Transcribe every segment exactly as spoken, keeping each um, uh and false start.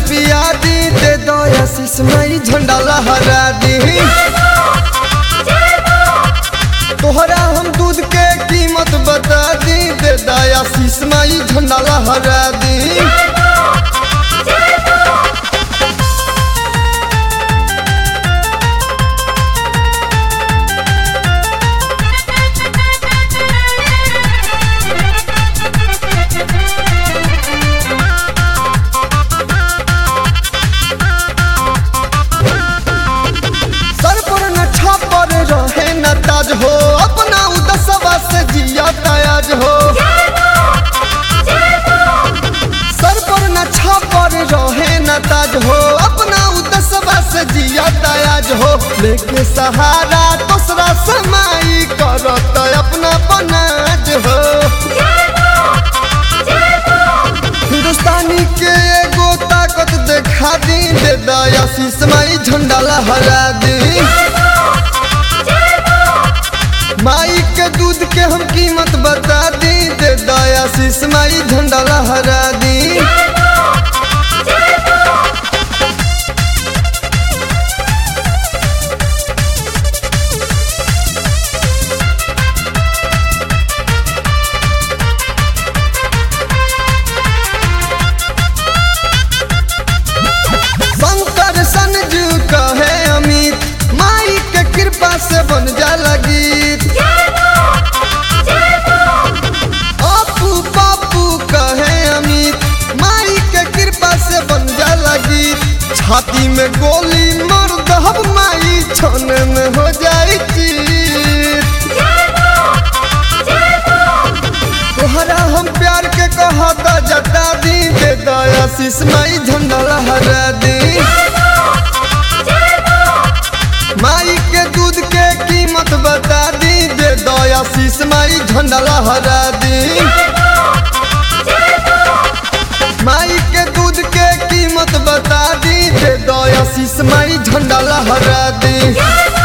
पिया दी, दे दो आशीष माई झंडा लहरा दी। तोहरा हम दूध के कीमत बता दी, दे दो आशीष माई झंडा लहरा दी। रहे न ताज हो अपना उदसवा से जिया ताज हो, सर पर न छापर रहे न ताज हो अपना उदसवा से जिया ताज हो। लेके सहारा दूसरा समाई करत अपना पनाज हो। हिंदुस्तानी के एगो ताकत देखा दी, दे दो आशीष माई झंडा लहरा दी। माई के दूध के हम कीमत बता दी, दे दो आशीष माई झंडा लहरा दी। शंकर संजू कहे अमित, माई के कृपा से बन जाला गीत। अपू पापू कहे अमित, माई के कृपा से बन जाला गीत। छाती में गोली मार दहब माई, छाने में हो जाई चीर। तोहरा हम प्यार के कहता जता दी, दे दो आशीष माई झंडा लहरा दी। माई के दूध के कीमत बता दी, दे दो आशीष माई झंडा लहरा दी। माई के दूध के कीमत बता दी, दे दो आशीष माई झंडा लहरा दी।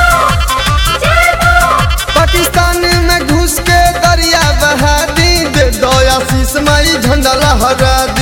पाकिस्तान में घुस के दरिया बहा दी, दे दो आशीष माई झंडा लहरा दी।